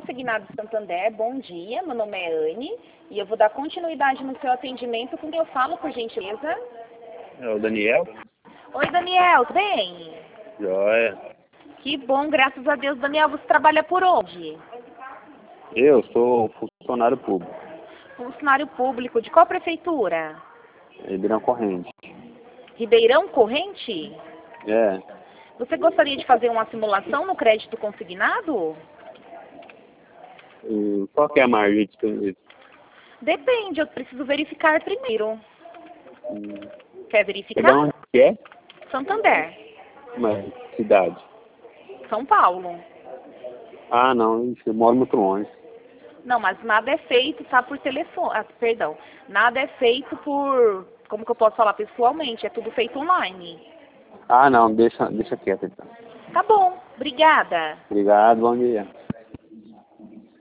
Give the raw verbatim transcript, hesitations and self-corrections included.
Consignado Santander, bom dia, meu nome é Anne e eu vou dar continuidade no seu atendimento com quem eu falo, por gentileza. É o Daniel? Oi, Daniel, tudo bem? Joia. Que bom, graças a Deus. Daniel, você trabalha por onde? Eu sou funcionário público. Funcionário público, de qual prefeitura? Ribeirão Corrente. Ribeirão Corrente? É. Você gostaria de fazer uma simulação no crédito consignado? E qual que é a margem disponível? Depende, eu preciso verificar primeiro. Hum. Quer É de verificar? onde que é? Santander, Mas cidade. São Paulo. Ah, não, eu moro muito longe. Não, mas nada é feito, tá, por telefone. Ah, perdão. Nada é feito por, como que eu posso falar, pessoalmente. É tudo feito online. Ah, não, deixa, deixa quieto então. Tá bom, obrigada. Obrigado, bom dia.